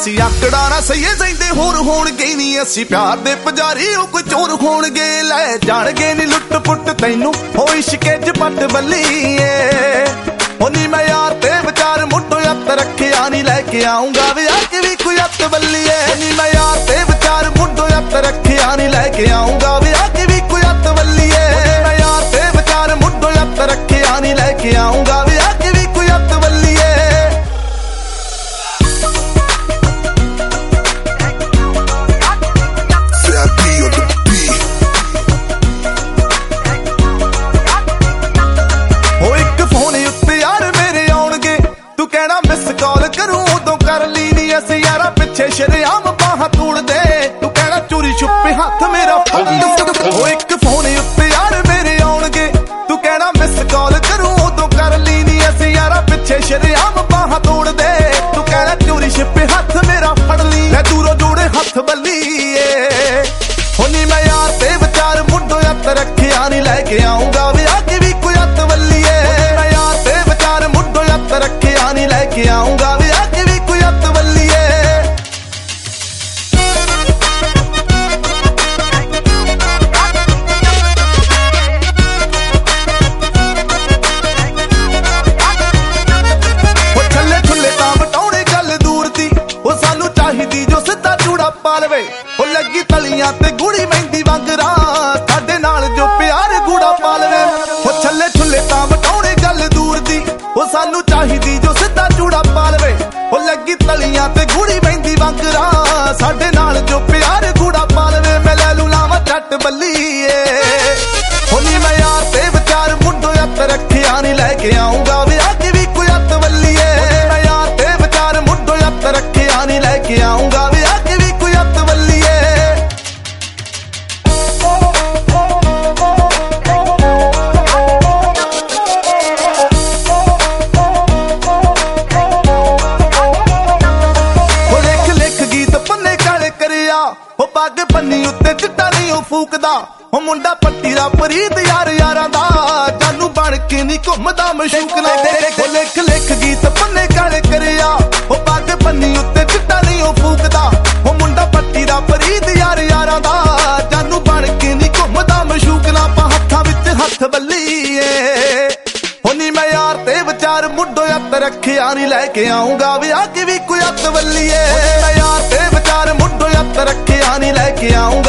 ਅਸੀਂ ਆਕੜਾ ਨਾ ਸਹੀਏ ਸਹਿੰਦੇ ਹੋਰ ਹੋਣਗੇ ਨਹੀਂ ਅਸੀਂ ਪਿਆਰ ਦੇ ਪੁਜਾਰੀ ਉਹ ਕੋਈ ਚੋਰ ਹੋਣਗੇ ਲੈ ਜਾਣਗੇ ਨੀ ਲੁੱਟ ਪੁੱਟ ਤੈਨੂੰ ਹੋ ਇਸ਼ਕੇ ਚ ਪੱਟ ਬੱਲੀਏ ਉਹ ਨੀ ਮੈਂ ਯਾਰ ਤੇ ਵਿਚਾਰ ਮੁੱਢੋਂ ਅੱਤ ਰੱਖਿਆ ਨਹੀਂ ਲੈ ਕੇ ਆਉਂਗਾ ਵੀ ਆ ਕੇ ਵੀ ਕੋਈ ਅੱਤ ਬੱਲੀਏ ਨੀ ਮੈਂ ਯਾਰ ਤੇ ਵਿਚਾਰ ਮੁੱਢੋਂ ਅੱਤ ਰੱਖਿਆ ਨਹੀਂ ਲੈ ਕੇ ਆਉਂਗਾ ਵੀ ਆ ਕੇ ਵੀ ਕੋਈ ਅੱਤ ਬੱਲੀਏ ਮੈਂ ਯਾਰ ਤੇ ਵਿਚਾਰ ਮੁੱਢੋਂ ਅੱਤ ਰੱਖਿਆ ਨਹੀਂ ਲੈ ਕੇ ਆਉਂਗਾ ਵੀ ਆ ਕੇ ਵੀ ਕੋਈ ਅੱਤ ਬੱਲੀਏ ਸ਼ਰਿਆਮ ਬਾਹਾਂ ਤੋੜਦੇ ਤੂੰ ਕਹਿਣਾ ਚੋਰੀ ਛੁਪੇ ਹੱਥ ਮੇਰਾ ਫੜ ਉਹ ਇੱਕ ਫੋਨ ਉੱਤੇ ਯਾਰ ਮੇਰੇ ਆਉਣਗੇ ਤੂੰ ਕਹਿਣਾ ਮਿਸ ਕਾਲ ਕਰੂੰ ਉਦੋਂ ਕਰ ਲਈ ਨੀ ਅਸੀਂ ਯਾਰਾ ਪਿੱਛੇ ਸ਼ਰਿਆਮ ਬਾਹਾਂ ਤੋੜਦੇ ਤੂੰ ਕਹਿਣਾ ਚੋਰੀ ਛੁਪੇ ਹੱਥ ਮੇਰਾ ਫੜ ਲਈ ਲੈ ਦੂਰੋਂ ਜੋੜੇ ਹੱਥ ਬੱਲੀਏ ਹੋਨੀ ਮੈਂ ਯਾਰ ਤੇ ਵਿਚਾਰ ਮੁੱਢੋਂ ਅੱਤ ਰੱਖਿਆ ਨਹੀਂ ਲੈ ਕੇ ਆਉਂਗਾ ਵੀ ਆ ਕੇ ਵੀ ਕੋਈ ਅੱਤ ਬੱਲੀਏ ਮੈਂ ਯਾਰ ਤੇ ਵਿਚਾਰ ਮੁੱਢੋਂ ਅੱਤ ਰੱਖਿਆ ਨਹੀਂ ਲੈ ਕੇ ਆਉਂਗਾ ਵੀ ਆ ਕੇ ਵੀ ਕੋਈ ਅੱਤ ਬੱਲੀਏ ਉਹ ਲੱਗੀ ਤਲੀਆਂ ਤੇ ਗੁੜੀ ਮਹਿੰਦੀ ਵਾਂਗਰਾ ਸਾਡੇ ਨਾਲ ਜੋ ਪਿਆਰ ਗੂੜਾ ਪਾ ਲਵੇ ਉਹ ਛੱਲੇ ਛੁੱਲੇ ਤਾਂ ਵਟਾਉਣੇ ਗੱਲ ਦੂਰ ਦੀ ਉਹ ਸਾਨੂੰ ਚਾਹੀਦੀ ਜੋ ਸਿੱਧਾ ਚੂੜਾ ਪਾ ਲਵੇ ਉਹ ਲੱਗੀ ਤਲੀਆਂ ਤੇ ਗੁੜੀ ਮਹਿੰਦੀ ਵਾਂਗਰਾ ਸਾਡੇ ਨਾਲ ਜੋ ਪਿਆਰ ਗੂੜਾ ਪਾ ਲਵੇ ਮੈਂ ਲੈ ਲੂ ਲਾਵਾਂ ਝੱਟ ਬੱਲੀਏ ਹੋਨੀ ਮੈਂ ਯਾਰ ਤੇ ਵਿਚਾਰ ਮੁੱਢੋਂ ਅੱਤ ਰੱਖਿਆ ਨਹੀਂ ਲੈ ਕੇ ਆਉਂਗਾ ਵੀ ਆ ਕੇ ਵੀ ਕੋਈ ਅੱਤ ਬੱਲੀਏ ਮੈਂ ਯਾਰ ਤੇ ਵਿਚਾਰ ਮੁੱਢੋਂ ਅੱਤ ਰੱਖਿਆ ਨਹੀਂ ਲੈ ਕੇ ਆਉਂਗਾ ਵੀ ਆ ਕੇ ਵੀ ਕੋਈ ਅੱਤ ਬੱਲੀਏ ਉਹ ਪੱਗ ਪੰਨੀ ਉੱਤੇ ਚਿੱਟਾ ਨਹੀਂ ਉਹ ਫੂਕਦਾ ਉਹ ਮੁੰਡਾ ਪੱਟੀ ਦਾ ਪ੍ਰੀਤ ਯਾਰ ਯਾਰਾਂ ਦਾ ਜਾਨੂ ਬਣ ਕੇ ਨਹੀਂ ਘੁੰਮਦਾ ਮਸ਼ੂਕ ਨਾ ਉਹ ਲਿਖ ਲਿਖ ਗੀਤ ਪੰਨੇ ਕਾਲੇ ਕਰਿਆ ਉਹ ਪੱਗ ਪੰਨੀ ਉੱਤੇ ਚਿੱਟਾ ਨਹੀਂ ਉਹ ਫੂਕਦਾ ਉਹ ਮੁੰਡਾ ਪੱਟੀ ਦਾ ਪ੍ਰੀਤ ਯਾਰ ਯਾਰਾਂ ਦਾ ਜਾਨੂ ਬਣ ਕੇ ਨਹੀਂ ਘੁੰਮਦਾ ਮਸ਼ੂਕ ਨਾ ਪਾ ਹੱਥਾਂ ਵਿੱਚ ਹੱਥ ਬੱਲੀਏ ਹੋਨੀ ਮੈਂ ਯਾਰ ਤੇ ਵਿਚਾਰ ਮੁੱਢੋਂ ਅੱਤ ਰੱਖਿਆ ਨਹੀਂ ਲੈ ਕੇ ਆਉਂਗਾ ਵੀ ਆ ਕੇ ਵੀ ਕੋਈ ਅੱਤ ਬੱਲੀਏ ਮੈਂ ਯਾਰ ਤੇ ਵਿਚਾਰ ਮੁੱਢੋਂ ਅੱਤ ਰੱਖਿਆ ਨਹੀਂ ਲੈ ਕੇ ਆਉਂਗਾ